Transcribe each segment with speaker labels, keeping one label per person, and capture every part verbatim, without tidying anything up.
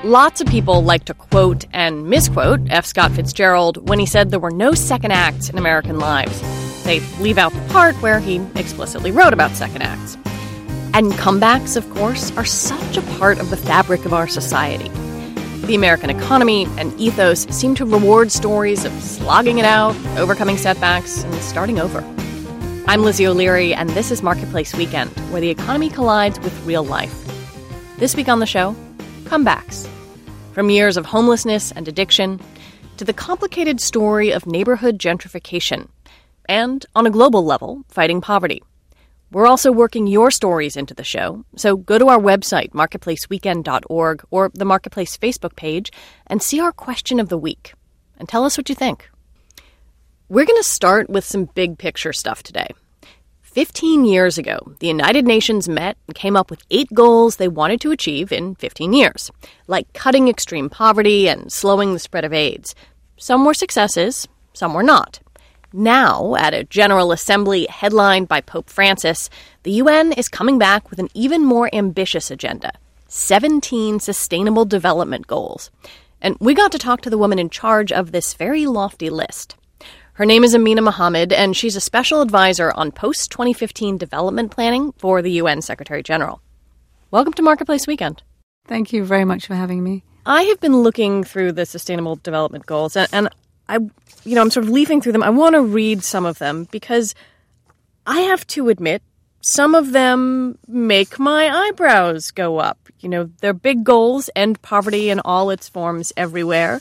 Speaker 1: Lots of people like to quote and misquote F. Scott Fitzgerald when he said there were no second acts in American lives. They leave out the part where he explicitly wrote about second acts. And comebacks, of course, are such a part of the fabric of our society. The American economy and ethos seem to reward stories of slogging it out, overcoming setbacks, and starting over. I'm Lizzie O'Leary, and this is Marketplace Weekend, where the economy collides with real life. This week on the show, comebacks. From years of homelessness and addiction to the complicated story of neighborhood gentrification, and, on a global level, fighting poverty. We're also working your stories into the show, so go to our website, marketplace weekend dot org, or the Marketplace Facebook page, and see our question of the week, and tell us what you think. We're going to start with some big picture stuff today. Fifteen years ago, the United Nations met and came up with eight goals they wanted to achieve in fifteen years, like cutting extreme poverty and slowing the spread of AIDS. Some were successes, some were not. Now, at a General Assembly headlined by Pope Francis, the U N is coming back with an even more ambitious agenda, seventeen Sustainable Development Goals. And we got to talk to the woman in charge of this very lofty list. Her name is Amina Mohammed, and she's a special advisor on post twenty fifteen development planning for the U N Secretary General. Welcome to Marketplace Weekend.
Speaker 2: Thank you very much for having me.
Speaker 1: I have been looking through the Sustainable Development Goals, and, and I, you know, I'm sort of leafing through them. I want to read some of them because I have to admit some of them make my eyebrows go up. You know, they're big goals: end poverty in all its forms everywhere,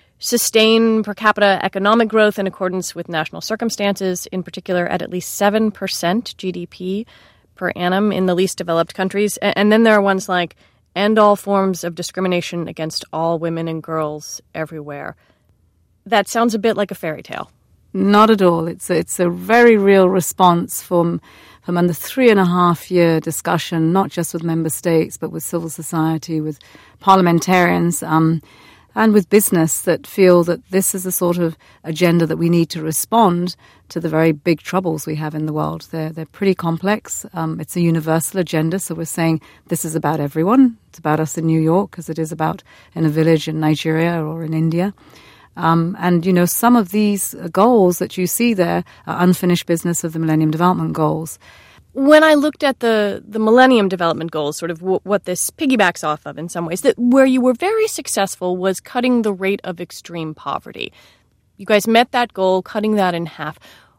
Speaker 1: sustain per capita economic growth in accordance with national circumstances, in particular at at least seven percent G D P per annum in the least developed countries. And then there are ones like end all forms of discrimination against all women and girls everywhere. That sounds a bit like a fairy tale.
Speaker 2: Not at all. It's a, it's a very real response from from a three and a half year discussion, not just with member states, but with civil society, with parliamentarians, um, and with business that feel that this is the sort of agenda that we need to respond to the very big troubles we have in the world. They're, they're pretty complex. Um, it's a universal agenda, so we're saying this is about everyone. It's about us in New York, as it is about in a village in Nigeria or in India. Um, and, you know, some of these goals that you see there are unfinished business of the Millennium Development Goals.
Speaker 1: When I looked at the, the Millennium Development Goals, sort of w- what this piggybacks off of in some ways, that where you were very successful was cutting the rate of extreme poverty. You guys met that goal, cutting that in half.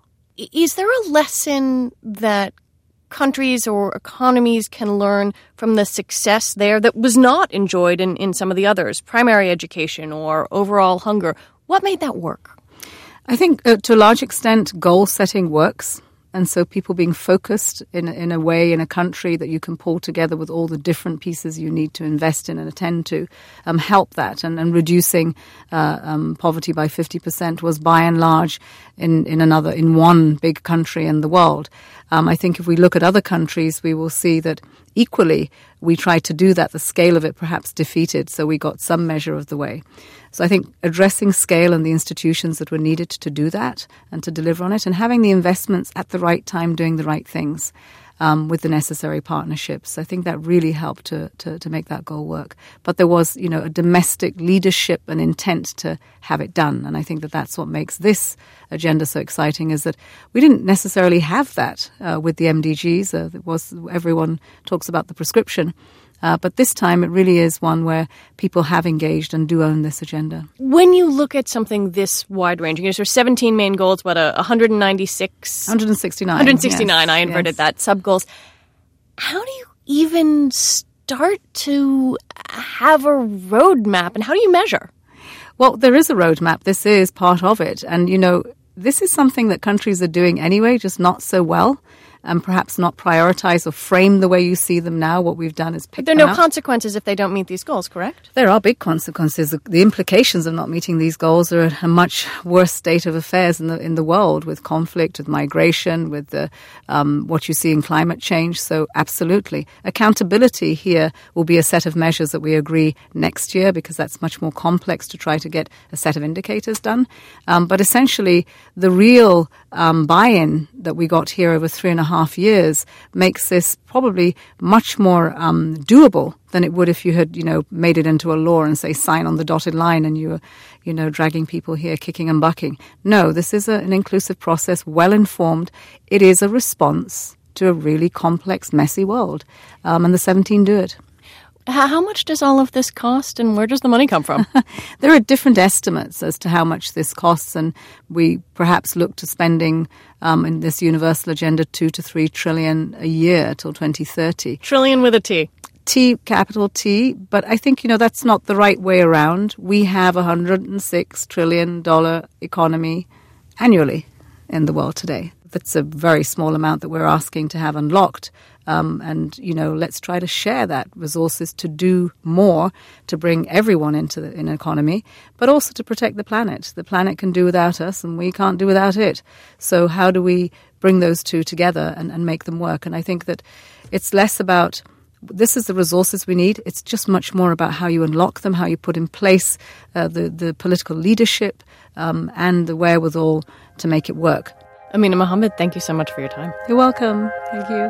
Speaker 1: Is there a lesson that countries or economies can learn from the success there that was not enjoyed in, in some of the others, primary education or overall hunger? What made that work?
Speaker 2: I think uh, to a large extent, goal setting works. And so people being focused in, in a way in a country that you can pull together with all the different pieces you need to invest in and attend to um, help that. And, and reducing uh, um, poverty by fifty percent was by and large in, in another, in one big country in the world. Um, I think if we look at other countries, we will see that equally we tried to do that. The scale of it perhaps defeated, so we got some measure of the way. So I think addressing scale and the institutions that were needed to do that and to deliver on it, and having the investments at the right time, doing the right things um, with the necessary partnerships. I think that really helped to, to, to make that goal work. But there was, you know, a domestic leadership and intent to have it done. And I think that that's what makes this agenda so exciting, is that we didn't necessarily have that uh, with the M D Gs. Uh, it was, everyone talks about the prescription. Uh, but this time it really is one where people have engaged and do own this agenda.
Speaker 1: When you look at something this wide-ranging, there's seventeen main goals, what, a one hundred ninety-six?
Speaker 2: one hundred sixty-nine.
Speaker 1: one hundred sixty-nine, yes, I inverted
Speaker 2: yes.
Speaker 1: that, sub-goals. How do you even start to have a roadmap, and how do you measure?
Speaker 2: Well, there is a roadmap. This is part of it. And, you know, this is something that countries are doing anyway, just not so well. And perhaps not prioritize or frame the way you see them now. What we've done is pick
Speaker 1: But there are
Speaker 2: them
Speaker 1: no
Speaker 2: out.
Speaker 1: consequences if they don't meet these goals, correct?
Speaker 2: There are big consequences. The implications of not meeting these goals are a much worse state of affairs in the in the world, with conflict, with migration, with the, um, what you see in climate change. So absolutely. Accountability here will be a set of measures that we agree next year, because that's much more complex to try to get a set of indicators done. Um, but essentially, the real um, buy-in that we got here over three and a half years makes this probably much more um, doable than it would if you had, you know, made it into a law and say sign on the dotted line and you were, you know, dragging people here kicking and bucking. No, this is a, an inclusive process, well-informed. It is a response to a really complex, messy world. Um, and the seventeen do it.
Speaker 1: How much does all of this cost, and where does the money come from?
Speaker 2: There are different estimates as to how much this costs, and we perhaps look to spending um, in this universal agenda two to three trillion a year till twenty thirty.
Speaker 1: Trillion with a T.
Speaker 2: T, capital T, but I think, you know, that's not the right way around. We have a one hundred six trillion dollars economy annually in the world today. That's a very small amount that we're asking to have unlocked. Um, and, you know, let's try to share that resources to do more, to bring everyone into the in economy, but also to protect the planet. The planet can do without us and we can't do without it. So how do we bring those two together and, and make them work? And I think that it's less about this is the resources we need. It's just much more about how you unlock them, how you put in place uh, the, the political leadership um, and the wherewithal to make it work.
Speaker 1: Amina Mohammed, thank you so much for your time.
Speaker 2: You're welcome. Thank you.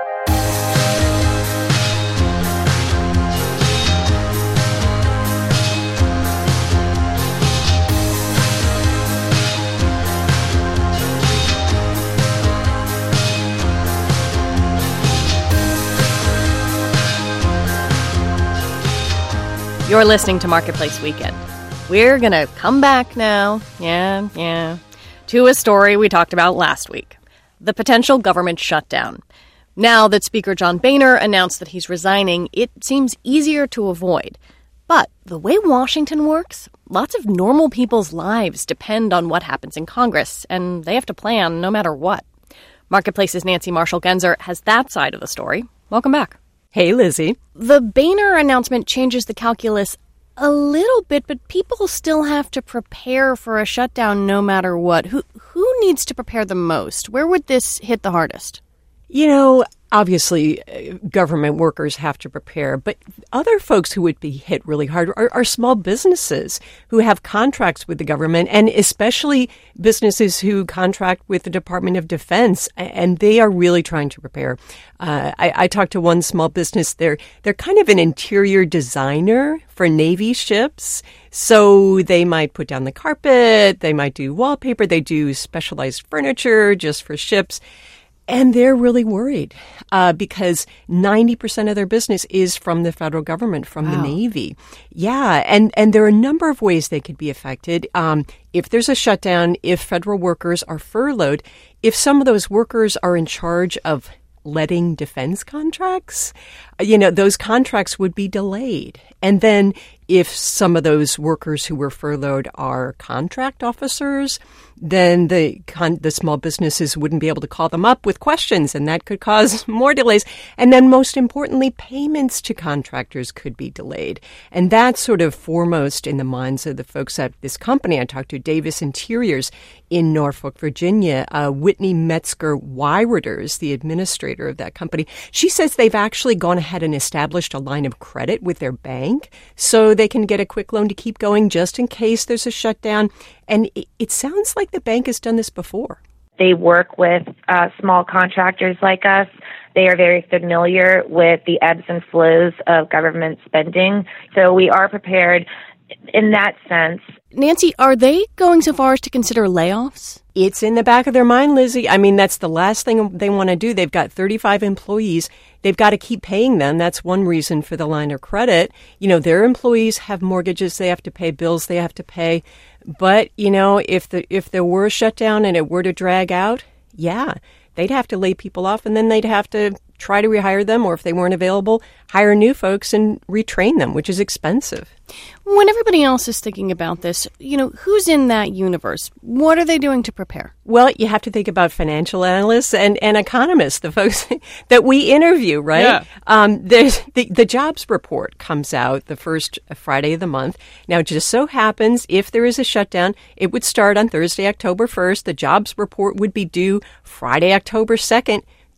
Speaker 1: You're listening to Marketplace Weekend. We're going to come back now, yeah, yeah, to a story we talked about last week, the potential government shutdown. Now that Speaker John Boehner announced that he's resigning, it seems easier to avoid. But the way Washington works, lots of normal people's lives depend on what happens in Congress, and they have to plan no matter what. Marketplace's Nancy Marshall-Genzer has that side of the story. Welcome back.
Speaker 3: Hey, Lizzie.
Speaker 1: The Boehner announcement changes the calculus a little bit, but people still have to prepare for a shutdown no matter what. Who who needs to prepare the most? Where would this hit the hardest?
Speaker 3: You know, obviously, uh, government workers have to prepare, but other folks who would be hit really hard are, are small businesses who have contracts with the government, and especially businesses who contract with the Department of Defense, and they are really trying to prepare. Uh, I, I talked to one small business. They're, they're kind of an interior designer for Navy ships, so they might put down the carpet, they might do wallpaper, they do specialized furniture just for ships. And they're really worried uh, because ninety percent of their business is from the federal government, from wow. the Navy. Yeah, and, and there are a number of ways they could be affected. Um, if there's a shutdown, if federal workers are furloughed, if some of those workers are in charge of letting defense contracts, you know, those contracts would be delayed. And then if some of those workers who were furloughed are contract officers, then the con- the small businesses wouldn't be able to call them up with questions, and that could cause more delays. And then most importantly, payments to contractors could be delayed. And that's sort of foremost in the minds of the folks at this company I talked to, Davis Interiors in Norfolk, Virginia. Uh, Whitney Metzger-Weiriters, the administrator of that company, she says they've actually gone ahead and established a line of credit with their bank so they can get a quick loan to keep going just in case there's a shutdown. And it, it sounds like the bank has done this before.
Speaker 4: They work with uh, small contractors like us. They are very familiar with the ebbs and flows of government spending. So we are prepared in that sense.
Speaker 1: Nancy, are they going so far as to consider layoffs?
Speaker 3: It's in the back of their mind, Lizzie. I mean, that's the last thing they want to do. They've got thirty-five employees. They've got to keep paying them. That's one reason for the line of credit. You know, their employees have mortgages they have to pay, bills they have to pay. But, you know, if the if there were a shutdown and it were to drag out, yeah, they'd have to lay people off, and then they'd have to try to rehire them, or if they weren't available, hire new folks and retrain them, which is expensive.
Speaker 1: When everybody else is thinking about this, you know, who's in that universe? What are they doing to prepare?
Speaker 3: Well, you have to think about financial analysts and, and economists, the folks that we interview, right?
Speaker 1: Yeah.
Speaker 3: Um, there's the, the jobs report comes out the first Friday of the month. Now, it just so happens, if there is a shutdown, it would start on Thursday, October first. The jobs report would be due Friday, October second.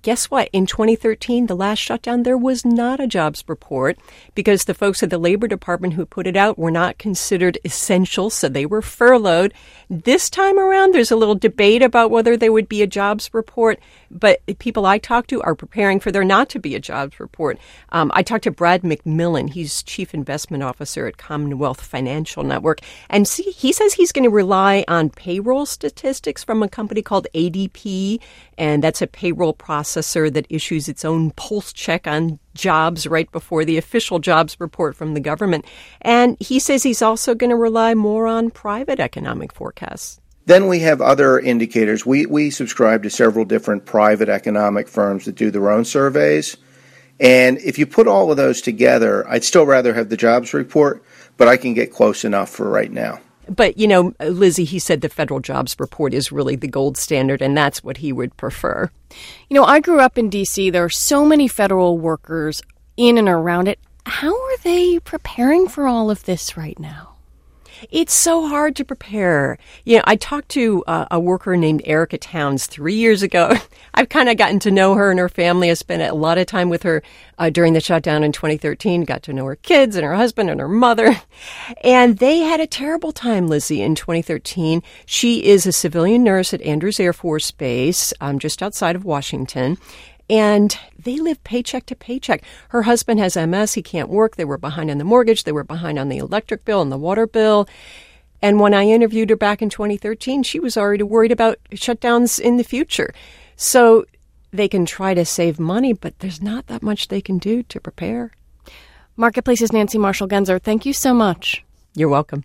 Speaker 3: guess what? In twenty thirteen, the last shutdown, there was not a jobs report because the folks at the Labor Department who put it out were not considered essential, so they were furloughed. This time around, there's a little debate about whether there would be a jobs report, but people I talk to are preparing for there not to be a jobs report. Um, I talked to Brad McMillan. He's Chief Investment Officer at Commonwealth Financial Network, and see, he says he's going to rely on payroll statistics from a company called A D P, and that's a payroll processor that issues its own pulse check on jobs right before the official jobs report from the government. And he says he's also going to rely more on private economic forecasts.
Speaker 5: Then we have other indicators. We we subscribe to several different private economic firms that do their own surveys. And if you put all of those together, I'd still rather have the jobs report, but I can get close enough for right now.
Speaker 3: But, you know, Lizzie, he said the federal jobs report is really the gold standard, and that's what he would prefer.
Speaker 1: You know, I grew up in D C. There are so many federal workers in and around it. How are they preparing for all of this right now?
Speaker 3: It's so hard to prepare. You know, I talked to uh, a worker named Erica Towns three years ago. I've kind of gotten to know her and her family. I spent a lot of time with her uh, during the shutdown in twenty thirteen, got to know her kids and her husband and her mother. And they had a terrible time, Lizzie, in twenty thirteen. She is a civilian nurse at Andrews Air Force Base, um, just outside of Washington. And they live paycheck to paycheck. Her husband has M S. He can't work. They were behind on the mortgage. They were behind on the electric bill and the water bill. And when I interviewed her back in twenty thirteen, she was already worried about shutdowns in the future. So they can try to save money, but there's not that much they can do to prepare.
Speaker 1: Marketplace's Nancy Marshall-Genzer, thank you so much.
Speaker 3: You're welcome.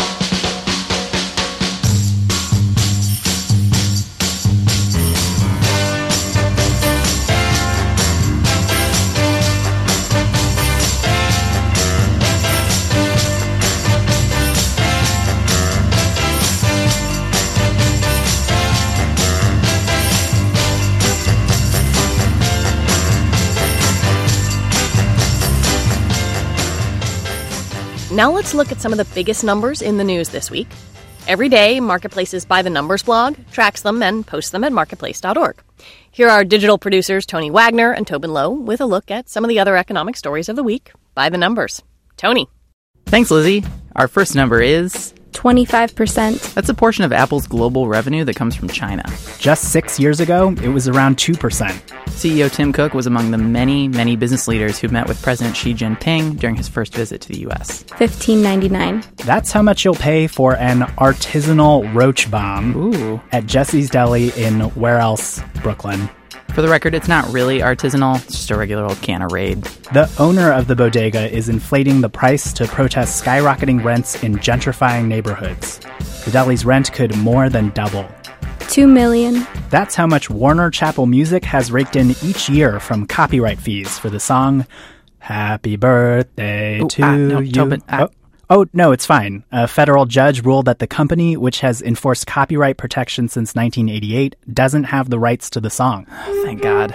Speaker 1: Now let's look at some of the biggest numbers in the news this week. Every day, Marketplace's By the Numbers blog tracks them and posts them at marketplace dot org. Here are digital producers Tony Wagner and Tobin Lowe with a look at some of the other economic stories of the week by the numbers. Tony.
Speaker 6: Thanks, Lizzie. Our first number is
Speaker 7: twenty-five percent.
Speaker 6: That's a portion of Apple's global revenue that comes from China.
Speaker 8: Just six years ago, it was around two percent.
Speaker 6: C E O Tim Cook was among the many, many business leaders who met with President Xi Jinping during his first visit to the U S.
Speaker 7: fifteen ninety-nine.
Speaker 8: That's how much you'll pay for an artisanal roach bomb
Speaker 6: Ooh.
Speaker 8: at Jesse's Deli in where else? Brooklyn.
Speaker 6: For the record, it's not really artisanal. It's just a regular old can of Raid.
Speaker 8: The owner of the bodega is inflating the price to protest skyrocketing rents in gentrifying neighborhoods. The deli's rent could more than double.
Speaker 7: Two million.
Speaker 8: That's how much Warner Chappell Music has raked in each year from copyright fees for the song Happy Birthday
Speaker 6: Ooh,
Speaker 8: to
Speaker 6: ah, no,
Speaker 8: You.
Speaker 6: Tobin, ah.
Speaker 8: oh, oh, no, it's fine. A federal judge ruled that the company, which has enforced copyright protection since nineteen eighty-eight, doesn't have the rights to the song.
Speaker 6: Oh, thank God.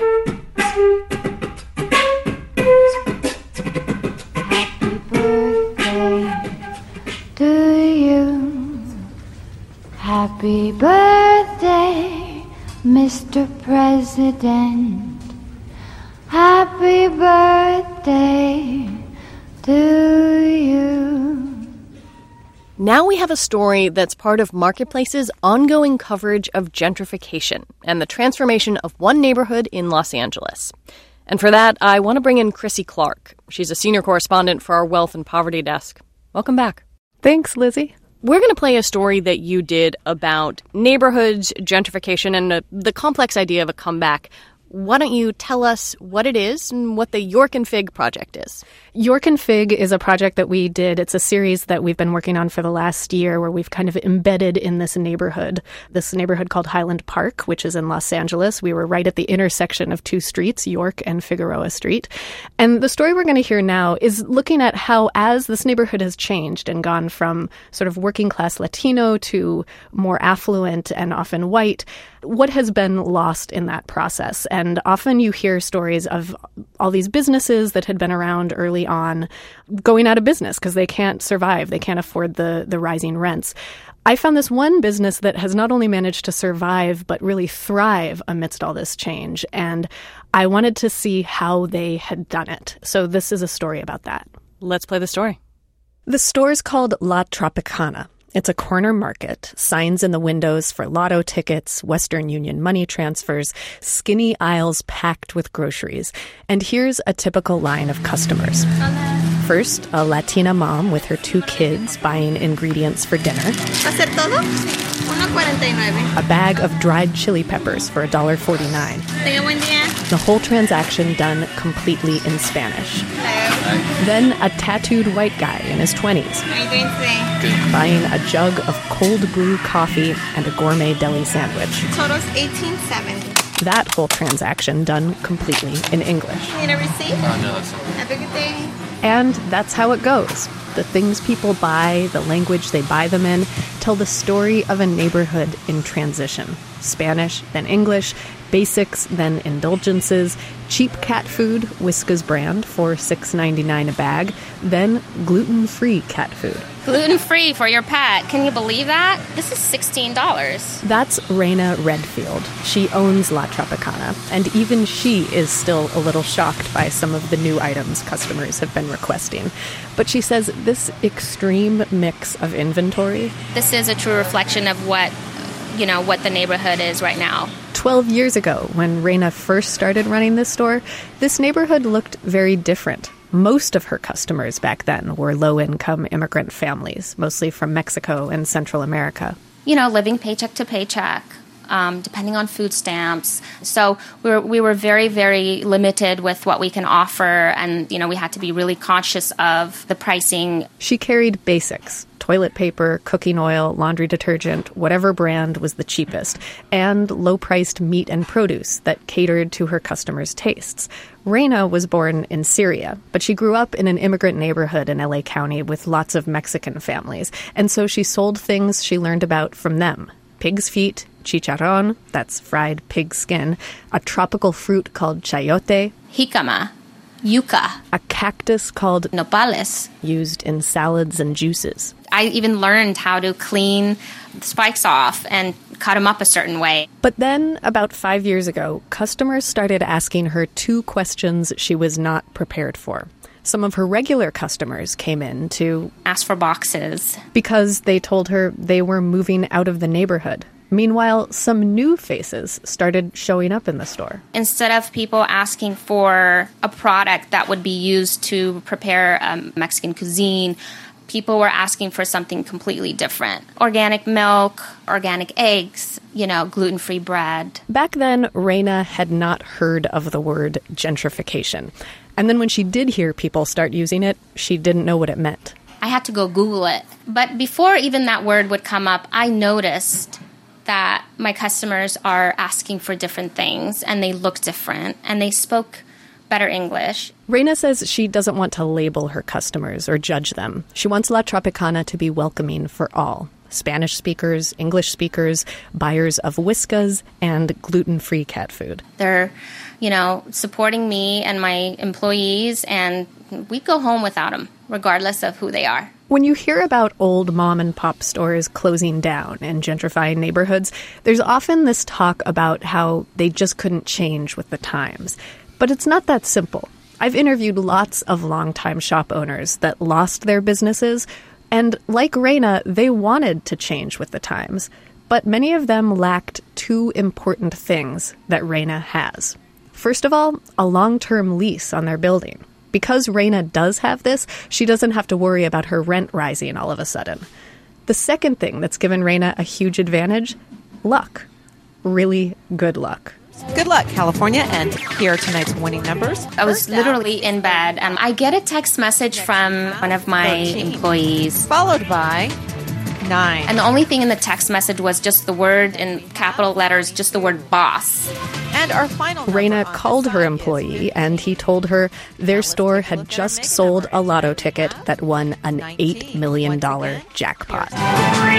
Speaker 9: To you, happy birthday, Mister President. Happy birthday to you.
Speaker 1: Now we have a story that's part of Marketplace's ongoing coverage of gentrification and the transformation of one neighborhood in Los Angeles. And for that, I want to bring in Chrissy Clark. She's a senior correspondent for our Wealth and Poverty desk. Welcome back.
Speaker 2: Thanks, Lizzie.
Speaker 1: We're going to play a story that you did about neighborhoods, gentrification, and uh, the complex idea of a comeback. Why don't you tell us what it is and what the York and Fig project is?
Speaker 10: York and Fig is a project that we did. It's a series that we've been working on for the last year where we've kind of embedded in this neighborhood, this neighborhood called Highland Park, which is in Los Angeles. We were right at the intersection of two streets, York and Figueroa Street. And the story we're going to hear now is looking at how, as this neighborhood has changed and gone from sort of working class Latino to more affluent and often white, what has been lost in that process. And often you hear stories of all these businesses that had been around early on going out of business because they can't survive. They can't afford the, the rising rents. I found this one business that has not only managed to survive, but really thrive amidst all this change. And I wanted to see how they had done it. So this is a story about that.
Speaker 1: Let's play the story.
Speaker 10: The store's called La Tropicana. It's a corner market, signs in the windows for lotto tickets, Western Union money transfers, skinny aisles packed with groceries. And here's a typical line of customers. First, a Latina mom with her two kids buying ingredients for dinner. A bag of dried chili peppers for one dollar and forty-nine cents. The whole transaction done completely in Spanish. Then a tattooed white guy in his twenties.
Speaker 11: How are you doing today? Good.
Speaker 10: Buying a jug of cold brew coffee and a gourmet deli sandwich.
Speaker 11: Total's eighteen seventy.
Speaker 10: That whole transaction done completely in English.
Speaker 11: Need a receipt?
Speaker 12: Oh, no, that's okay.
Speaker 11: Have a good day.
Speaker 10: And that's how it goes. The things people buy, the language they buy them in, tell the story of a neighborhood in transition. Spanish, then English, basics, then indulgences, cheap cat food, Whiskas brand for six ninety-nine a bag, then gluten-free cat food.
Speaker 13: Gluten-free for your pet. Can you believe that? This is sixteen dollars.
Speaker 10: That's Reina Redfield. She owns La Tropicana, and even she is still a little shocked by some of the new items customers have been requesting. But she says this extreme mix of inventory...
Speaker 13: This is a true reflection of what, you know, what the neighborhood is right now.
Speaker 10: Twelve years ago, when Reina first started running this store, this neighborhood looked very different. Most of her customers back then were low-income immigrant families, mostly from Mexico and Central America.
Speaker 13: You know, living paycheck to paycheck, um, depending on food stamps. So we were, we were very, very limited with what we can offer, and, you know, we had to be really conscious of the pricing.
Speaker 10: She carried basics. Toilet paper, cooking oil, laundry detergent, whatever brand was the cheapest, and low-priced meat and produce that catered to her customers' tastes. Reina was born in Syria, but she grew up in an immigrant neighborhood in L A County with lots of Mexican families, and so she sold things she learned about from them. Pig's feet, chicharrón, that's fried pig skin, a tropical fruit called chayote,
Speaker 13: jicama, yuca,
Speaker 10: a cactus called
Speaker 13: nopales,
Speaker 10: used in salads and juices.
Speaker 13: I even learned how to clean the spikes off and cut them up a certain way.
Speaker 10: But then, about five years ago, customers started asking her two questions she was not prepared for. Some of her regular customers came in to
Speaker 13: ask for boxes
Speaker 10: because they told her they were moving out of the neighborhood. Meanwhile, some new faces started showing up in the store.
Speaker 13: Instead of people asking for a product that would be used to prepare um, Mexican cuisine, people were asking for something completely different. Organic milk, organic eggs, you know, gluten-free bread.
Speaker 10: Back then, Reina had not heard of the word gentrification. And then when she did hear people start using it, she didn't know what it meant.
Speaker 13: I had to go Google it. But before even that word would come up, I noticed that my customers are asking for different things, and they look different, and they spoke better English.
Speaker 10: Reina says she doesn't want to label her customers or judge them. She wants La Tropicana to be welcoming for all. Spanish speakers, English speakers, buyers of Whiskas, and gluten-free cat food.
Speaker 13: They're, you know, supporting me and my employees, and we go home without them, regardless of who they are.
Speaker 10: When you hear about old mom-and-pop stores closing down in gentrifying neighborhoods, there's often this talk about how they just couldn't change with the times. But it's not that simple. I've interviewed lots of longtime shop owners that lost their businesses, and like Reina, they wanted to change with the times. But many of them lacked two important things that Reina has. First of all, a long-term lease on their building. Because Reina does have this, she doesn't have to worry about her rent rising all of a sudden. The second thing that's given Reina a huge advantage, luck. Really good luck.
Speaker 14: Good luck, California, and here are tonight's winning numbers.
Speaker 13: I was literally in bed, and I get a text message from one of my employees.
Speaker 14: Followed by nine.
Speaker 13: And the only thing in the text message was just the word in capital letters, just the word boss.
Speaker 14: And our final
Speaker 10: Reina called her employee, and he told her their store had just sold a lotto ticket that won an eight million dollars jackpot.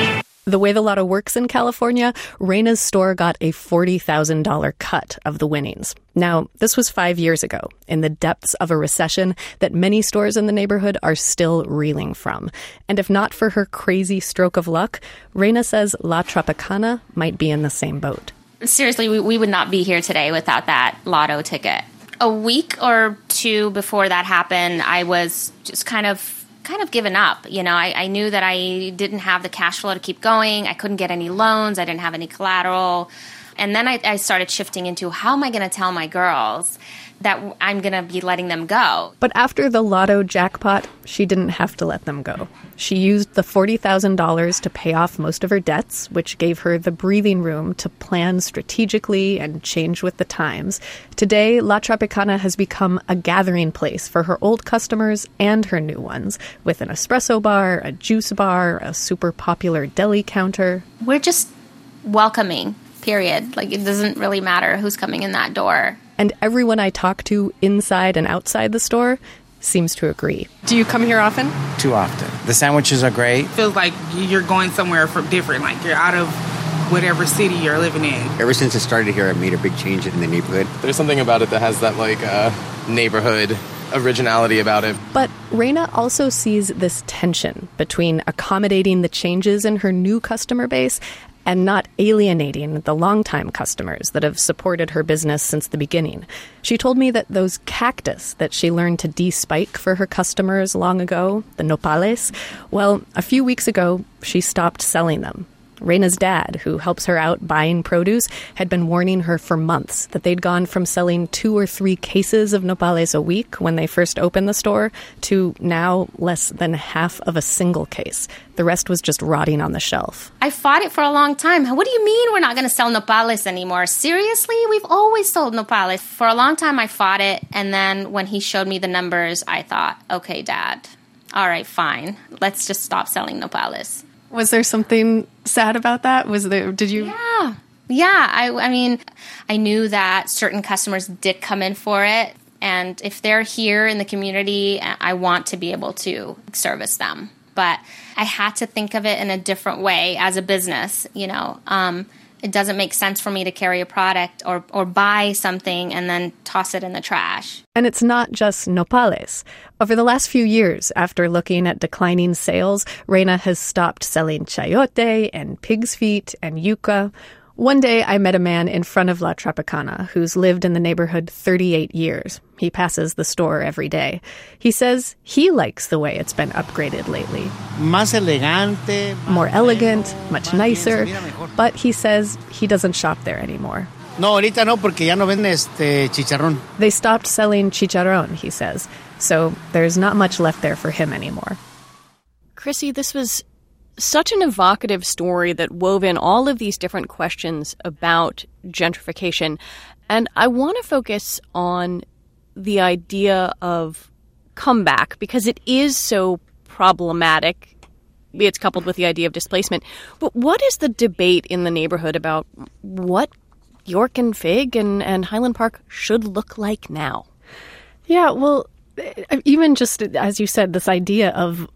Speaker 10: The way the lotto works in California, Reina's store got a forty thousand dollars cut of the winnings. Now, this was five years ago, in the depths of a recession that many stores in the neighborhood are still reeling from. And if not for her crazy stroke of luck, Reina says La Tropicana might be in the same boat.
Speaker 13: Seriously, we, we would not be here today without that lotto ticket. A week or two before that happened, I was just kind of kind of given up. You know, I, I knew that I didn't have the cash flow to keep going. I couldn't get any loans. I didn't have any collateral. And then I, I started shifting into, how am I going to tell my girls that I'm going to be letting them go?
Speaker 10: But after the lotto jackpot, she didn't have to let them go. She used the forty thousand dollars to pay off most of her debts, which gave her the breathing room to plan strategically and change with the times. Today, La Tropicana has become a gathering place for her old customers and her new ones, with an espresso bar, a juice bar, a super popular deli counter.
Speaker 13: We're just welcoming, period. Like, it doesn't really matter who's coming in that door.
Speaker 10: And everyone I talk to inside and outside the store seems to agree.
Speaker 14: Do you come here often?
Speaker 12: Too often. The sandwiches are great.
Speaker 15: Feels like you're going somewhere from different, like you're out of whatever city you're living in.
Speaker 16: Ever since I started here, I've made a big change in the neighborhood.
Speaker 17: There's something about it that has that, like, uh, neighborhood originality about it.
Speaker 10: But Reina also sees this tension between accommodating the changes in her new customer base and not alienating the longtime customers that have supported her business since the beginning. She told me that those cactus that she learned to de-spike for her customers long ago, the nopales, well, a few weeks ago, she stopped selling them. Reina's dad, who helps her out buying produce, had been warning her for months that they'd gone from selling two or three cases of nopales a week when they first opened the store to now less than half of a single case. The rest was just rotting on the shelf.
Speaker 13: I fought it for a long time. What do you mean we're not going to sell nopales anymore? Seriously? We've always sold nopales. For a long time, I fought it. And then when he showed me the numbers, I thought, okay, Dad, all right, fine. Let's just stop selling nopales.
Speaker 10: Was there something sad about that? Was there, did you?
Speaker 13: Yeah. Yeah. I, I mean, I knew that certain customers did come in for it. And if they're here in the community, I want to be able to service them. But I had to think of it in a different way as a business. You know, um, it doesn't make sense for me to carry a product or, or buy something and then toss it in the trash.
Speaker 10: And it's not just nopales. Over the last few years, after looking at declining sales, Reina has stopped selling chayote and pig's feet and yuca. One day, I met a man in front of La Tropicana who's lived in the neighborhood thirty-eight years. He passes the store every day. He says he likes the way it's been upgraded lately.
Speaker 16: Más elegante.
Speaker 10: More elegant, much nicer. But he says he doesn't shop there anymore.
Speaker 16: No, ahorita no, porque ya no venden este chicharrón.
Speaker 10: They stopped selling chicharrón, he says. So there's not much left there for him anymore.
Speaker 1: Chrissy, this was such an evocative story that wove in all of these different questions about gentrification. And I want to focus on the idea of comeback because it is so problematic. It's coupled with the idea of displacement. But what is the debate in the neighborhood about what York and Fig and, and Highland Park should look like now?
Speaker 10: Yeah, well, even just as you said, this idea of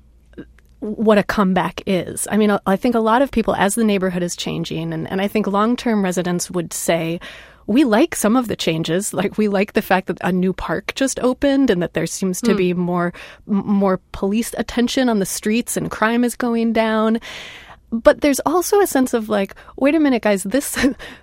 Speaker 10: what a comeback is. I mean, I think a lot of people, as the neighborhood is changing, and, and I think long-term residents would say, we like some of the changes. Like, we like the fact that a new park just opened and that there seems to mm. be more more police attention on the streets and crime is going down. But there's also a sense of like, wait a minute, guys, this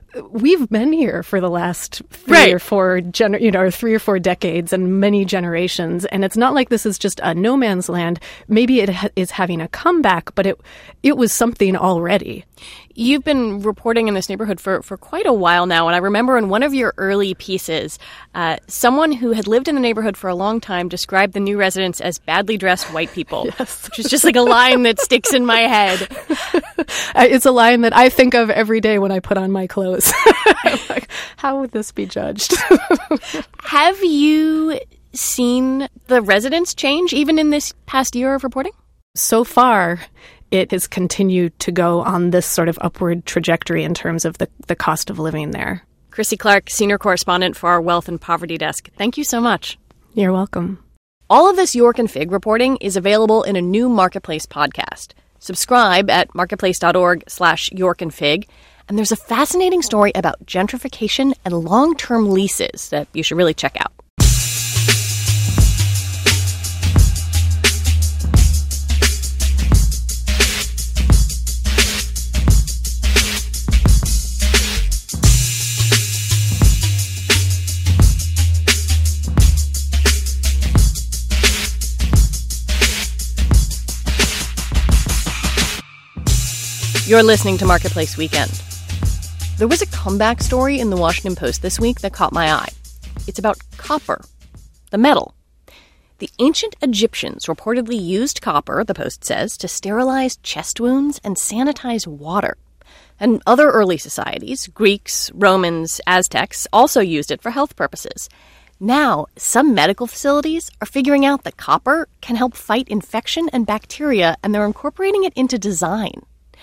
Speaker 10: we've been here for the last three right. or four, gener- you know, or three or four decades and many generations, and it's not like this is just a no man's land. Maybe it ha- is having a comeback, but it it was something already.
Speaker 1: You've been reporting in this neighborhood for, for quite a while now, and I remember in one of your early pieces, uh, someone who had lived in the neighborhood for a long time described the new residents as badly dressed white people,
Speaker 10: yes.
Speaker 1: which is just like a line that sticks in my head.
Speaker 10: It's a line that I think of every day when I put on my clothes. I'm like, how would this be judged?
Speaker 1: Have you seen the residents change even in this past year of reporting?
Speaker 10: So far, it has continued to go on this sort of upward trajectory in terms of the, the cost of living there.
Speaker 1: Chrissy Clark, senior correspondent for our Wealth and Poverty Desk. Thank you so much.
Speaker 10: You're welcome.
Speaker 1: All of this York and Fig reporting is available in a new Marketplace podcast. Subscribe at marketplace.org slash York and Fig. And there's a fascinating story about gentrification and long-term leases that you should really check out. You're listening to Marketplace Weekend. There was a comeback story in the Washington Post this week that caught my eye. It's about copper, the metal. The ancient Egyptians reportedly used copper, the Post says, to sterilize chest wounds and sanitize water. And other early societies, Greeks, Romans, Aztecs, also used it for health purposes. Now, some medical facilities are figuring out that copper can help fight infection and bacteria, and they're incorporating it into design.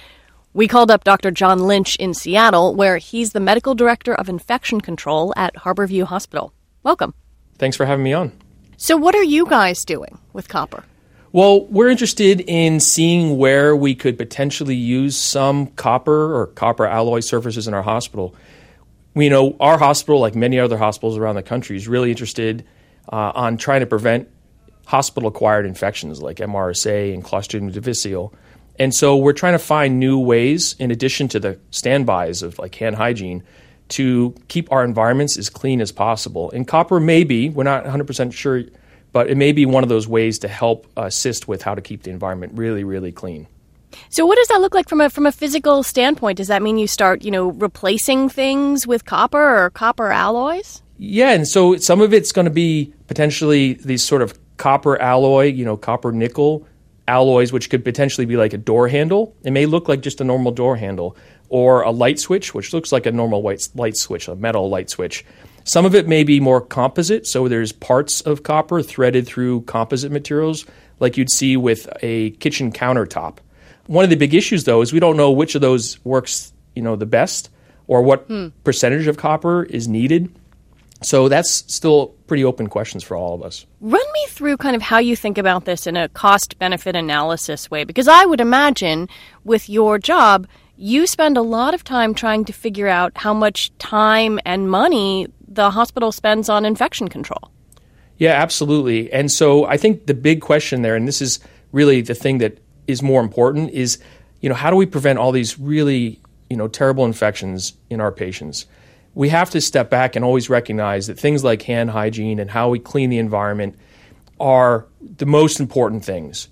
Speaker 1: We called up Doctor John Lynch in Seattle, where he's the medical director of infection control at Harborview Hospital. Welcome.
Speaker 18: Thanks for having me on.
Speaker 1: So what are you guys doing with copper?
Speaker 18: Well, we're interested in seeing where we could potentially use some copper or copper alloy surfaces in our hospital. We know our hospital, like many other hospitals around the country, is really interested uh, on trying to prevent hospital-acquired infections like M R S A and Clostridium difficile. And so we're trying to find new ways, in addition to the standbys of like hand hygiene, to keep our environments as clean as possible. And copper may be, we're not one hundred percent sure, but it may be one of those ways to help assist with how to keep the environment really, really clean.
Speaker 1: So what does that look like from a from a physical standpoint? Does that mean you start, you know, replacing things with copper or copper alloys?
Speaker 18: Yeah, and so some of it's going to be potentially these sort of copper alloy, you know, copper nickel alloys, which could potentially be like a door handle. It may look like just a normal door handle, or a light switch, which looks like a normal white light switch, a metal light switch. Some of it may be more composite, so there's parts of copper threaded through composite materials, like you'd see with a kitchen countertop. One of the big issues, though, is we don't know which of those works, you know, the best, or what hmm. percentage of copper is needed. So that's still pretty open questions for all of us.
Speaker 1: Run me through kind of how you think about this in a cost-benefit analysis way, because I would imagine with your job, you spend a lot of time trying to figure out how much time and money the hospital spends on infection control.
Speaker 18: Yeah, absolutely. And so I think the big question there, and this is really the thing that is more important, is, you know, how do we prevent all these really, you know, terrible infections in our patients? We have to step back and always recognize that things like hand hygiene and how we clean the environment are the most important things.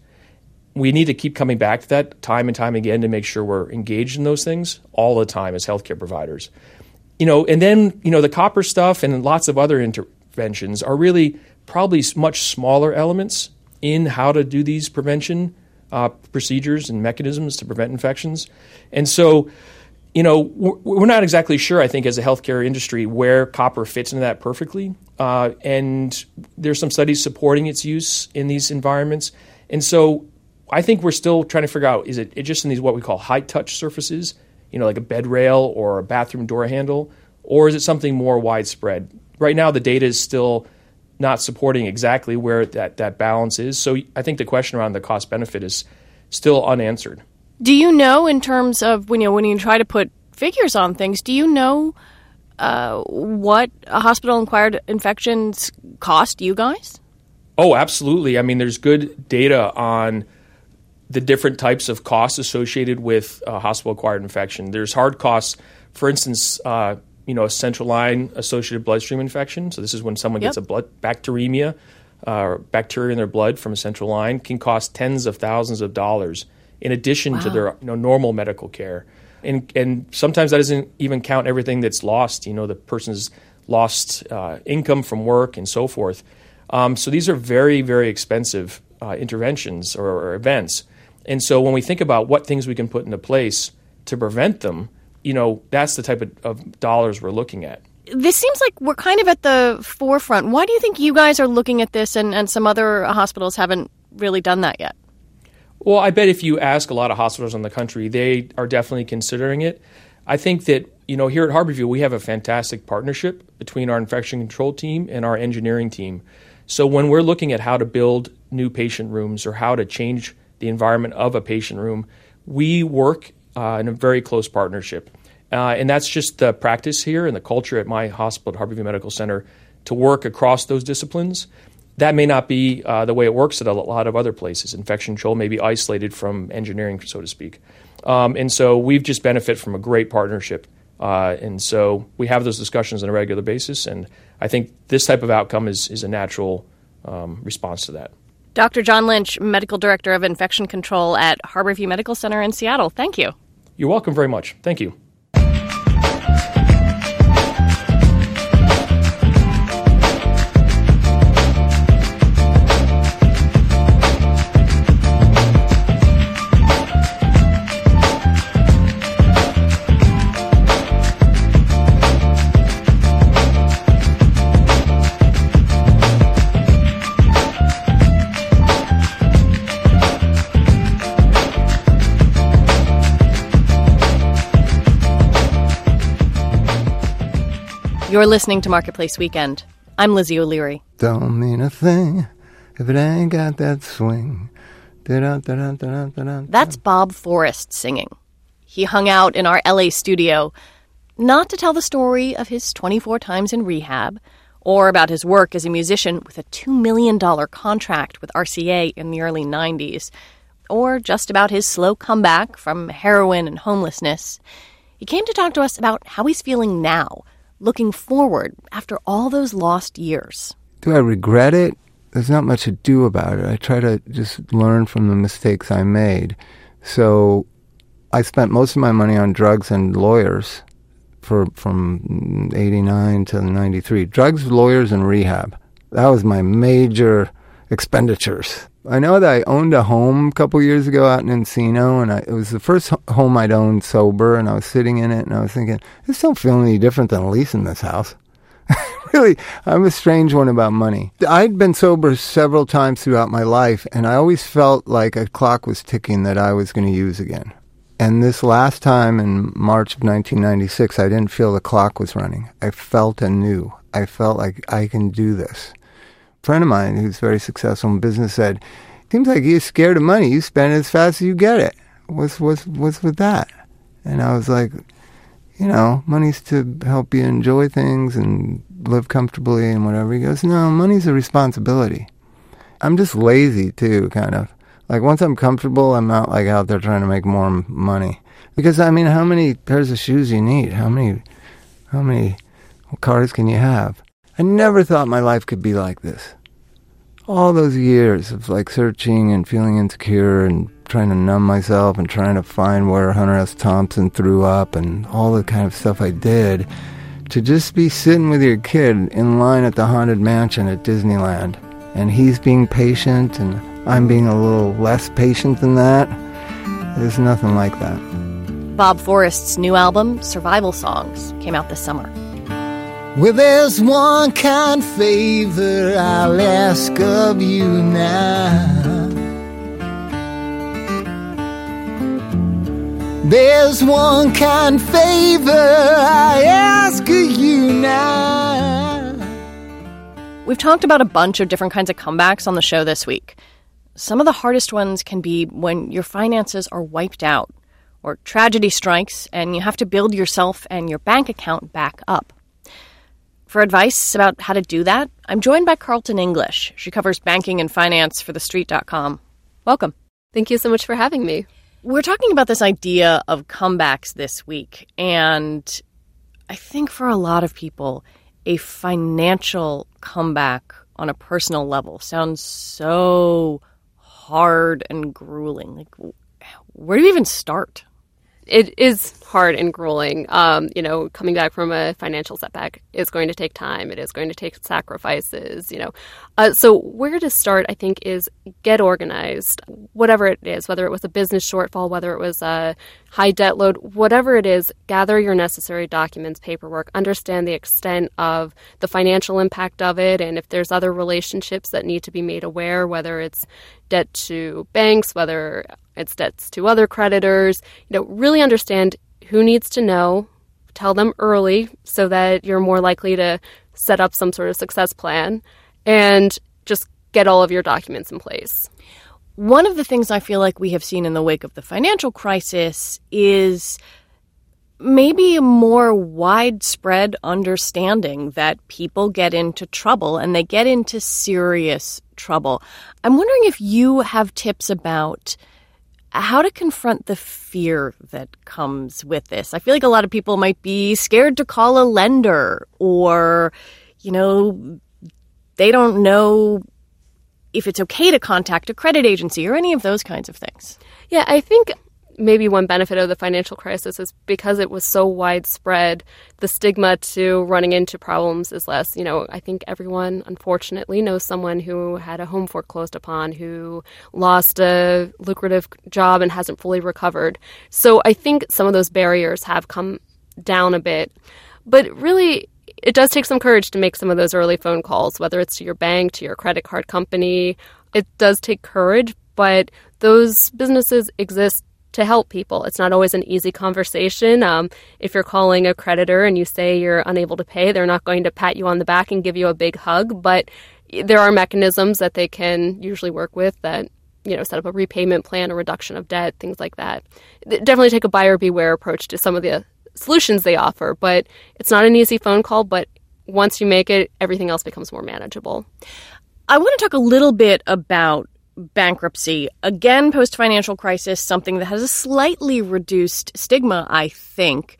Speaker 18: We need to keep coming back to that time and time again to make sure we're engaged in those things all the time as healthcare providers. You know, and then, you know, the copper stuff and lots of other interventions are really probably much smaller elements in how to do these prevention uh, procedures and mechanisms to prevent infections. And so, you know, we're not exactly sure, I think, as a healthcare industry, where copper fits into that perfectly. Uh, and there's some studies supporting its use in these environments. And so I think we're still trying to figure out, is it, it just in these what we call high-touch surfaces, you know, like a bed rail or a bathroom door handle, or is it something more widespread? Right now, the data is still not supporting exactly where that, that balance is. So I think the question around the cost-benefit is still unanswered.
Speaker 1: Do you know, in terms of when you know, when you try to put figures on things, do you know uh, what hospital-acquired infections cost you guys?
Speaker 18: Oh, absolutely. I mean, there's good data on the different types of costs associated with uh, hospital-acquired infection. There's hard costs, for instance, uh, you know, a central line associated bloodstream infection. So this is when someone yep. gets a blood bacteremia, uh, bacteria in their blood from a central line, can cost tens of thousands of dollars in addition wow. to their you know, normal medical care. And and sometimes that doesn't even count everything that's lost, you know, the person's lost uh, income from work and so forth. Um, so these are very, very expensive uh, interventions or, or events. And so when we think about what things we can put into place to prevent them, you know, that's the type of, of dollars we're looking at.
Speaker 1: This seems like we're kind of at the forefront. Why do you think you guys are looking at this and, and some other hospitals haven't really done that yet?
Speaker 18: Well, I bet if you ask a lot of hospitals in the country, they are definitely considering it. I think that, you know, here at Harborview, we have a fantastic partnership between our infection control team and our engineering team. So when we're looking at how to build new patient rooms or how to change the environment of a patient room. We work uh, in a very close partnership. Uh, and that's just the practice here and the culture at my hospital at Harborview Medical Center to work across those disciplines. That may not be uh, the way it works at a lot of other places. Infection control may be isolated from engineering, so to speak. Um, and so we've just benefit from a great partnership. Uh, and so we have those discussions on a regular basis. And I think this type of outcome is, is a natural um, response to that.
Speaker 1: Doctor John Lynch, Medical Director of Infection Control at Harborview Medical Center in Seattle. Thank you.
Speaker 18: You're welcome very much. Thank you.
Speaker 1: You're listening to Marketplace Weekend. I'm Lizzie O'Leary.
Speaker 19: Don't mean a thing if it ain't got that swing. Da-da-da-da-da-da-da.
Speaker 1: That's Bob Forrest singing. He hung out in our L A studio, not to tell the story of his twenty-four times in rehab, or about his work as a musician with a two million dollars contract with R C A in the early nineties, or just about his slow comeback from heroin and homelessness. He came to talk to us about how he's feeling now, looking forward after all those lost years.
Speaker 19: Do I regret it? There's not much to do about it. I try to just learn from the mistakes I made. So I spent most of my money on drugs and lawyers for from eighty-nine to ninety-three. Drugs, lawyers, and rehab. That was my major expenditures. I know that I owned a home a couple years ago out in Encino, and I, it was the first home I'd owned sober, and I was sitting in it, and I was thinking, this don't feel any different than leasing this house. Really, I'm a strange one about money. I'd been sober several times throughout my life, and I always felt like a clock was ticking that I was going to use again. And this last time in March of nineteen ninety-six, I didn't feel the clock was running. I felt anew. I felt like I can do this. A friend of mine who's very successful in business said, seems like you're scared of money. You spend it as fast as you get it. What's, what's, what's with that? And I was like, you know, money's to help you enjoy things and live comfortably and whatever. He goes, no, money's a responsibility. I'm just lazy too, kind of. Like once I'm comfortable, I'm not like out there trying to make more money. Because I mean, how many pairs of shoes do you need? How many, how many cars can you have? I never thought my life could be like this. All those years of like searching and feeling insecure and trying to numb myself and trying to find where Hunter S. Thompson threw up and all the kind of stuff I did, to just be sitting with your kid in line at the Haunted Mansion at Disneyland, and he's being patient and I'm being a little less patient than that. There's nothing like that.
Speaker 1: Bob Forrest's new album, Survival Songs, came out this summer.
Speaker 19: Well, there's one kind favor I'll ask of you now. There's one kind favor I ask of you now.
Speaker 1: We've talked about a bunch of different kinds of comebacks on the show this week. Some of the hardest ones can be when your finances are wiped out, or tragedy strikes and you have to build yourself and your bank account back up. For advice about how to do that, I'm joined by Carlton English. She covers banking and finance for the street dot com. Welcome.
Speaker 20: Thank you so much for having me.
Speaker 1: We're talking about this idea of comebacks this week, and I think for a lot of people, a financial comeback on a personal level sounds so hard and grueling. Like, where do you even start?
Speaker 20: It is hard and grueling. Um, you know, coming back from a financial setback is going to take time. It is going to take sacrifices, you know. Uh, so where to start, I think, is get organized. Whatever it is, whether it was a business shortfall, whether it was a high debt load, whatever it is, gather your necessary documents, paperwork, understand the extent of the financial impact of it, and if there's other relationships that need to be made aware, whether it's debt to banks, whether it's debts to other creditors, you know, really understand who needs to know, tell them early so that you're more likely to set up some sort of success plan, and just get all of your documents in place.
Speaker 1: One of the things I feel like we have seen in the wake of the financial crisis is maybe a more widespread understanding that people get into trouble, and they get into serious trouble. I'm wondering if you have tips about how to confront the fear that comes with this. I feel like a lot of people might be scared to call a lender, or, you know, they don't know if it's okay to contact a credit agency or any of those kinds of things.
Speaker 20: Yeah, I think maybe one benefit of the financial crisis is because it was so widespread, the stigma to running into problems is less. You know, I think everyone, unfortunately, knows someone who had a home foreclosed upon, who lost a lucrative job and hasn't fully recovered. So I think some of those barriers have come down a bit. But really, it does take some courage to make some of those early phone calls, whether it's to your bank, to your credit card company. It does take courage, but those businesses exist to help people. It's not always an easy conversation. Um, if you're calling a creditor and you say you're unable to pay, they're not going to pat you on the back and give you a big hug, but there are mechanisms that they can usually work with that, you know, set up a repayment plan, a reduction of debt, things like that. Definitely take a buyer beware approach to some of the solutions they offer, but it's not an easy phone call, but once you make it, everything else becomes more manageable.
Speaker 1: I want to talk a little bit about bankruptcy. Again, post-financial crisis, something that has a slightly reduced stigma, I think.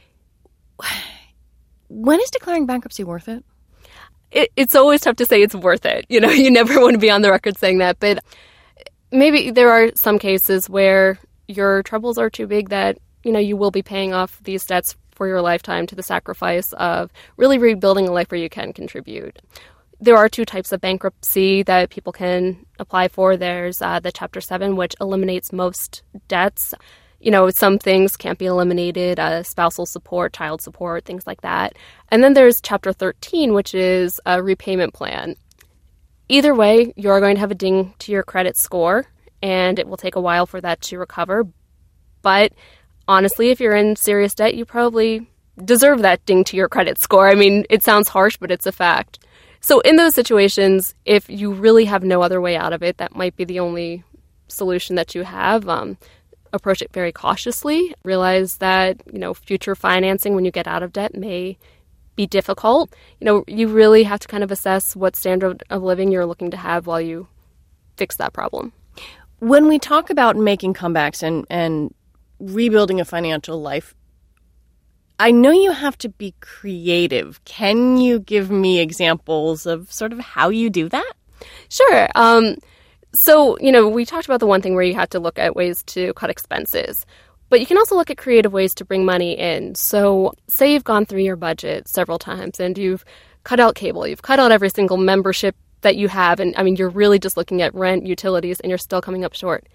Speaker 1: When is declaring bankruptcy worth it?
Speaker 20: it? It's always tough to say it's worth it. You know, you never want to be on the record saying that, but maybe there are some cases where your troubles are too big that, you know, you will be paying off these debts for your lifetime to the sacrifice of really rebuilding a life where you can contribute. There are two types of bankruptcy that people can apply for. There's uh, the Chapter seven, which eliminates most debts. You know, some things can't be eliminated, uh, spousal support, child support, things like that. And then there's Chapter thirteen, which is a repayment plan. Either way, you're going to have a ding to your credit score, and it will take a while for that to recover. But honestly, if you're in serious debt, you probably deserve that ding to your credit score. I mean, it sounds harsh, but it's a fact. So in those situations, if you really have no other way out of it, that might be the only solution that you have. Um, approach it very cautiously. Realize that, you know, future financing when you get out of debt may be difficult. You know, you really have to kind of assess what standard of living you're looking to have while you fix that problem.
Speaker 1: When we talk about making comebacks and, and rebuilding a financial life, I know you have to be creative. Can you give me examples of sort of how you do that?
Speaker 20: Sure. Um, so, you know, we talked about the one thing where you have to look at ways to cut expenses, but you can also look at creative ways to bring money in. So say you've gone through your budget several times and you've cut out cable, you've cut out every single membership that you have, and I mean, you're really just looking at rent, utilities, and you're still coming up short.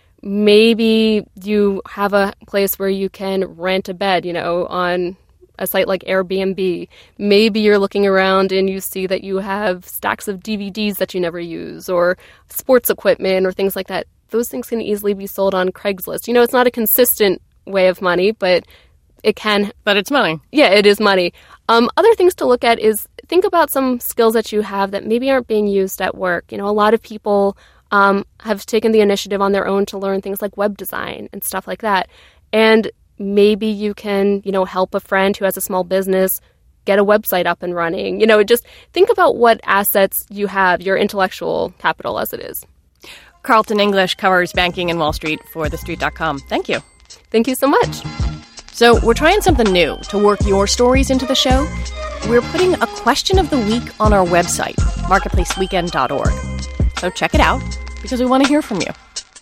Speaker 20: Maybe you have a place where you can rent a bed, you know, on a site like Airbnb. Maybe you're looking around and you see that you have stacks of D V Ds that you never use, or sports equipment or things like that. Those things can easily be sold on Craigslist. You know, it's not a consistent way of money, but it can.
Speaker 1: But it's money.
Speaker 20: Yeah, it is money. Um, other things to look at is think about some skills that you have that maybe aren't being used at work. You know, a lot of people Um, have taken the initiative on their own to learn things like web design and stuff like that. And maybe you can, you know, help a friend who has a small business get a website up and running. You know, just think about what assets you have, your intellectual capital as it is.
Speaker 1: Carlton English covers banking and Wall Street for the street dot com. Thank you.
Speaker 20: Thank you so much.
Speaker 1: So we're trying something new to work your stories into the show. We're putting a question of the week on our website, marketplace weekend dot org. So check it out, because we want to hear from you.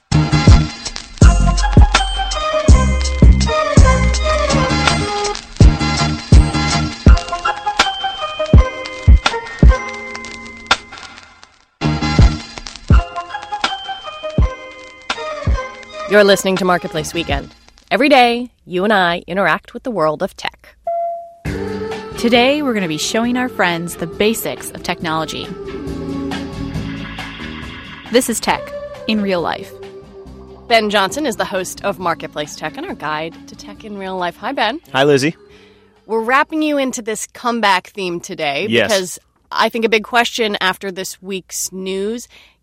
Speaker 1: You're listening to Marketplace Weekend. Every day, you and I interact with the world of tech.
Speaker 6: Today, we're going to be showing our friends the basics of technology. This is Tech in Real Life.
Speaker 1: Ben Johnson is the host of Marketplace Tech and our guide to tech in real life. Hi, Ben.
Speaker 21: Hi, Lizzie.
Speaker 1: We're wrapping you into this comeback theme today
Speaker 21: yes.
Speaker 1: because I think a big question after this week's news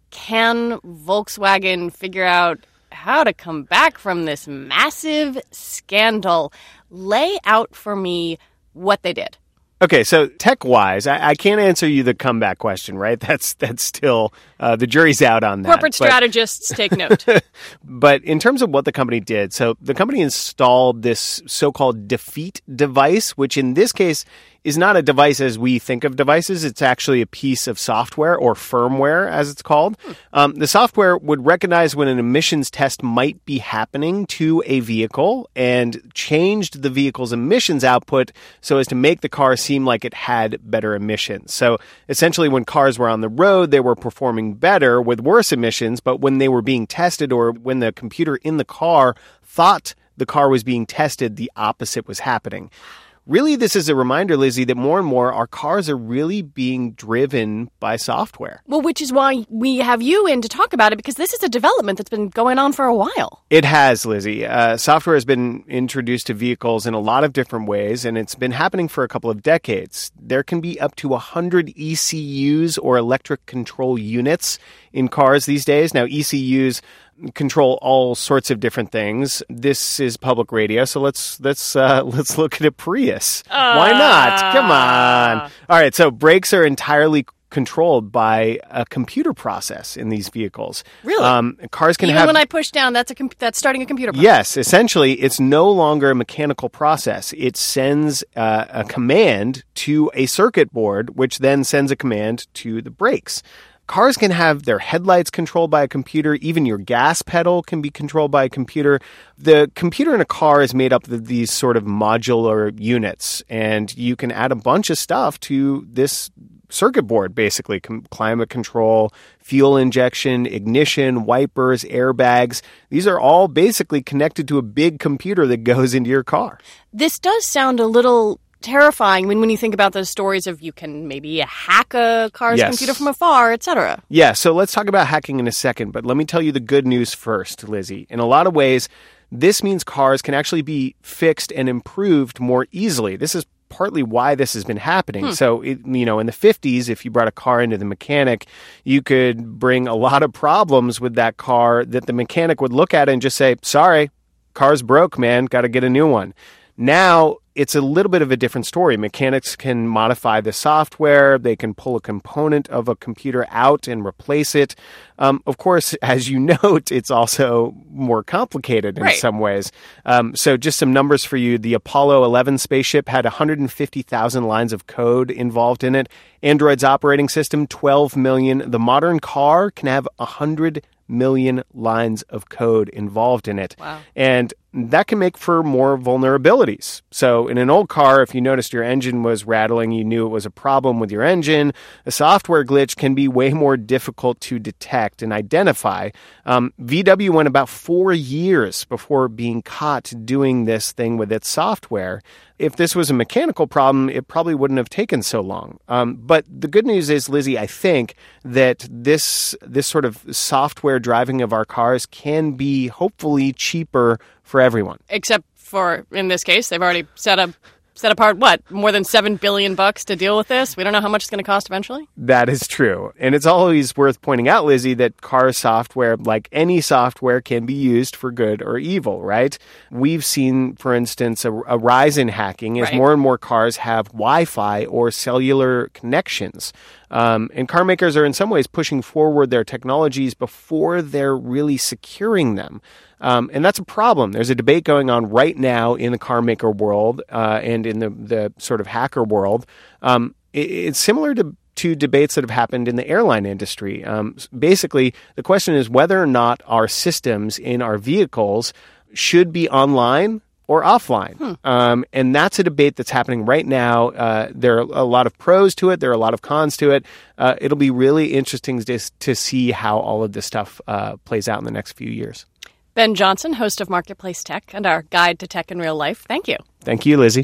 Speaker 1: can Volkswagen figure out how to come back from this massive scandal? Lay out for me what they did.
Speaker 2: Okay, so tech-wise, I, I can't answer you the comeback question, right? That's that's still, uh, the jury's out on that.
Speaker 1: Corporate
Speaker 2: but,
Speaker 1: strategists, take note.
Speaker 2: But in terms of what the company did, so the company installed this so-called defeat device, which in this case is not a device as we think of devices. It's actually a piece of software, or firmware as it's called. Hmm. Um, the software would recognize when an emissions test might be happening to a vehicle and changed the vehicle's emissions output so as to make the car seem like it had better emissions. So essentially when cars were on the road, they were performing better with worse emissions, but when they were being tested, or when the computer in the car thought the car was being tested, the opposite was happening. Really, this is a reminder, Lizzie, that more and more our cars are really being driven by software.
Speaker 1: Well, which is why we have you in to talk about it, because this is a development that's been going on for a while.
Speaker 2: It has, Lizzie. Uh, software has been introduced to vehicles in a lot of different ways, and it's been happening for a couple of decades. There can be up to one hundred E C Us, or electric control units, in cars these days. Now, E C Us control all sorts of different things. This is public radio, so let's let's uh, let's look at a Prius. Uh, Why not? Come on. All right, so brakes are entirely controlled by a computer process in these vehicles.
Speaker 1: Really?
Speaker 2: Um, cars can
Speaker 1: Even
Speaker 2: have.
Speaker 1: when I push down, that's a com- that's starting a computer process.
Speaker 2: Yes, essentially, it's no longer a mechanical process. It sends uh, a command to a circuit board, which then sends a command to the brakes. Cars can have their headlights controlled by a computer. Even your gas pedal can be controlled by a computer. The computer in a car is made up of these sort of modular units, and you can add a bunch of stuff to this circuit board, basically. Com- climate control, fuel injection, ignition, wipers, airbags. These are all basically connected to a big computer that goes into your car.
Speaker 1: This does sound a little terrifying when, when you think about those stories of you can maybe hack a car's
Speaker 2: Yes.
Speaker 1: computer from afar, et cetera.
Speaker 2: Yeah, so let's talk about hacking in a second, but let me tell you the good news first, Lizzie. In a lot of ways, this means cars can actually be fixed and improved more easily. This is partly why this has been happening.
Speaker 1: Hmm.
Speaker 2: So, it, you know, in the fifties, if you brought a car into the mechanic, you could bring a lot of problems with that car that the mechanic would look at and just say, sorry, car's broke, man, got to get a new one. Now, it's a little bit of a different story. Mechanics can modify the software. They can pull a component of a computer out and replace it. Um, of course, as you note, it's also more complicated in
Speaker 1: Right.
Speaker 2: some ways. Um, so just some numbers for you. The Apollo eleven spaceship had one hundred fifty thousand lines of code involved in it. Android's operating system, twelve million. The modern car can have one hundred million lines of code involved in it.
Speaker 1: Wow.
Speaker 2: And that can make for more vulnerabilities. So in an old car, if you noticed your engine was rattling, you knew it was a problem with your engine. A software glitch can be way more difficult to detect and identify. Um, V W went about four years before being caught doing this thing with its software. If this was a mechanical problem, it probably wouldn't have taken so long. Um, but the good news is, Lizzie, I think that this this sort of software driving of our cars can be hopefully cheaper for everyone.
Speaker 1: Except for, in this case, they've already set up set apart, what, more than seven billion bucks to deal with this? We don't know how much it's going to cost eventually?
Speaker 2: That is true. And it's always worth pointing out, Lizzie, that car software, like any software, can be used for good or evil, right? We've seen, for instance, a, a rise in hacking as
Speaker 1: Right.
Speaker 2: more and more cars have Wi-Fi or cellular connections. Um, and car makers are in some ways pushing forward their technologies before they're really securing them. Um, and that's a problem. There's a debate going on right now in the car maker world uh, and in the, the sort of hacker world. Um, it, it's similar to, to debates that have happened in the airline industry. Um, basically, the question is whether or not our systems in our vehicles should be online or offline.
Speaker 1: Hmm.
Speaker 2: Um, and that's a debate that's happening right now. Uh, there are a lot of pros to it. There are a lot of cons to it. Uh, it'll be really interesting to, to see how all of this stuff uh, plays out in the next few years.
Speaker 1: Ben Johnson, host of Marketplace Tech and our guide to tech in real life. Thank you.
Speaker 2: Thank you, Lizzie.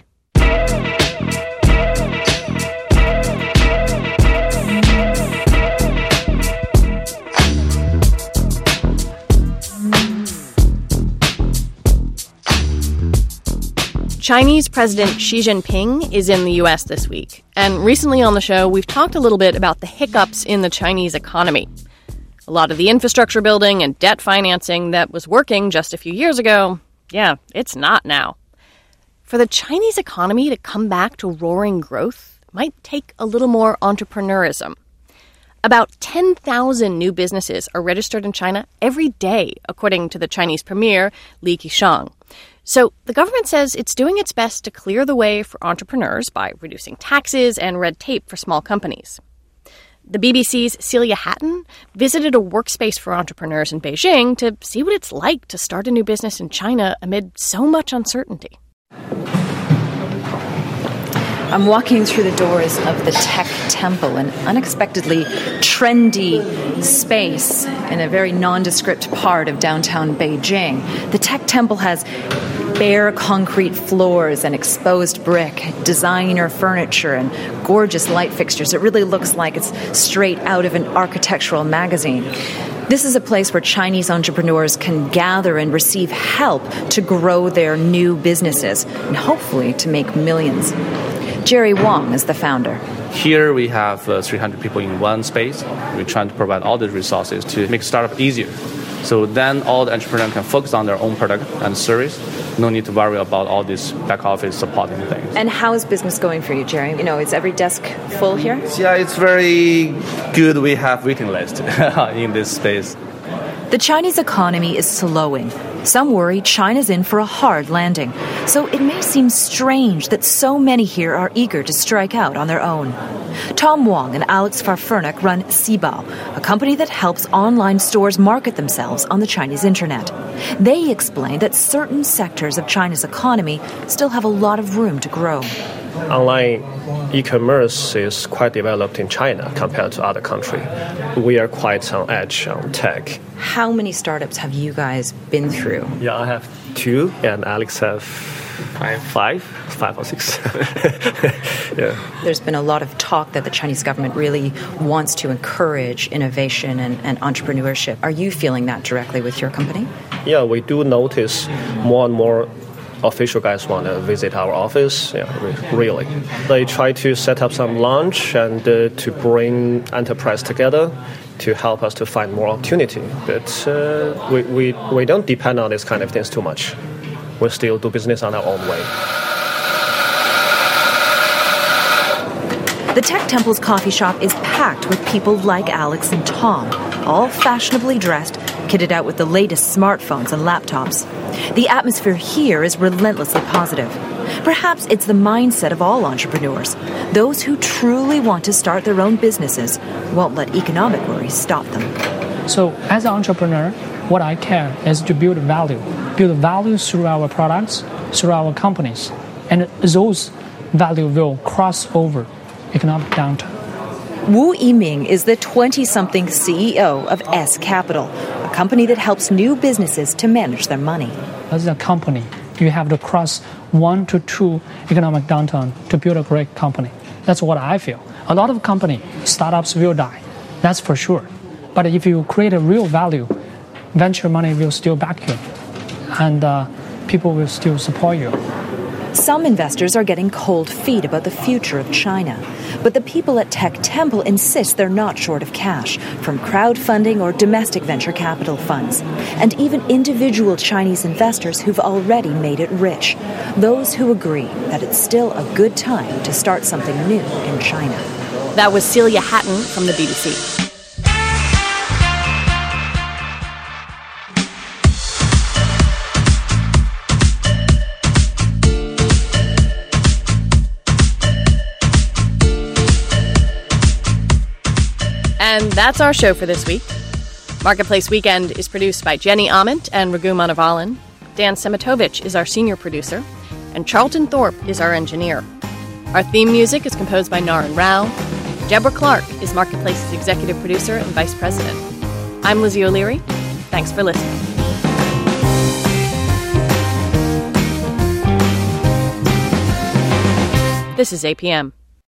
Speaker 1: Chinese President Xi Jinping is in the U S this week. And recently on the show, we've talked a little bit about the hiccups in the Chinese economy. A lot of the infrastructure building and debt financing that was working just a few years ago, yeah, it's not now. For the Chinese economy to come back to roaring growth might take a little more entrepreneurism. About ten thousand new businesses are registered in China every day, according to the Chinese premier, Li Keqiang. So the government says it's doing its best to clear the way for entrepreneurs by reducing taxes and red tape for small companies. The B B C's Celia Hatton visited a workspace for entrepreneurs in Beijing to see what it's like to start a new business in China amid so much uncertainty.
Speaker 21: I'm walking through the doors of the Tech Temple, an unexpectedly trendy space in a very nondescript part of downtown Beijing. The Tech Temple has bare concrete floors and exposed brick, designer furniture, and gorgeous light fixtures. It really looks like it's straight out of an architectural magazine. This is a place where Chinese entrepreneurs can gather and receive help to grow their new businesses and hopefully to make millions. Jerry Wong is the founder.
Speaker 22: Here we have uh, three hundred people in one space. We're trying to provide all the resources to make startup easier. So then all the entrepreneurs can focus on their own product and service. No need to worry about all these back office supporting things.
Speaker 21: And how is business going for you, Jerry? You know, is every desk full here?
Speaker 22: Yeah, it's very good. We have waiting list in this space.
Speaker 21: The Chinese economy is slowing. Some worry China's in for a hard landing. So it may seem strange that so many here are eager to strike out on their own. Tom Wong and Alex Farfurnik run Sibao, a company that helps online stores market themselves on the Chinese internet. They explain that certain sectors of China's economy still have a lot of room to grow.
Speaker 23: Online e-commerce is quite developed in China compared to other countries. We are quite on edge on tech.
Speaker 21: How many startups have you guys been through?
Speaker 23: Yeah, I have two, and Alex have five, five, five or six. Yeah.
Speaker 21: There's been a lot of talk that the Chinese government really wants to encourage innovation and, and entrepreneurship. Are you feeling that directly with your company?
Speaker 23: Yeah, we do notice more and more official guys want to visit our office. Yeah, really. They try to set up some lunch and uh, to bring enterprise together to help us to find more opportunity. But uh, we, we, we don't depend on this kind of things too much. We still do business on our own way.
Speaker 21: The Tech Temple's coffee shop is packed with people like Alex and Tom, all fashionably dressed, kitted out with the latest smartphones and laptops. The atmosphere here is relentlessly positive. Perhaps it's the mindset of all entrepreneurs. Those who truly want to start their own businesses won't let economic worries stop them.
Speaker 24: So as an entrepreneur, what I care is to build value. Build value through our products, through our companies. And those value will cross over economic downturn.
Speaker 21: Wu Yiming is the twenty-something C E O of S Capital, a company that helps new businesses to manage their money.
Speaker 24: As a company, you have to cross one to two economic downturn to build a great company. That's what I feel. A lot of company, startups will die. That's for sure. But if you create a real value, venture money will still back you. And uh, people will still support you.
Speaker 21: Some investors are getting cold feet about the future of China. But the people at Tech Temple insist they're not short of cash from crowdfunding or domestic venture capital funds, and even individual Chinese investors who've already made it rich. Those who agree that it's still a good time to start something new in China.
Speaker 1: That was Celia Hatton from the B B C. And that's our show for this week. Marketplace Weekend is produced by Jenny Ament and Raghu Manavalan. Dan Semitovich is our senior producer, and Charlton Thorpe is our engineer. Our theme music is composed by Naren Rao. Deborah Clark is Marketplace's executive producer and vice president. I'm Lizzie O'Leary. Thanks for listening. This is A P M.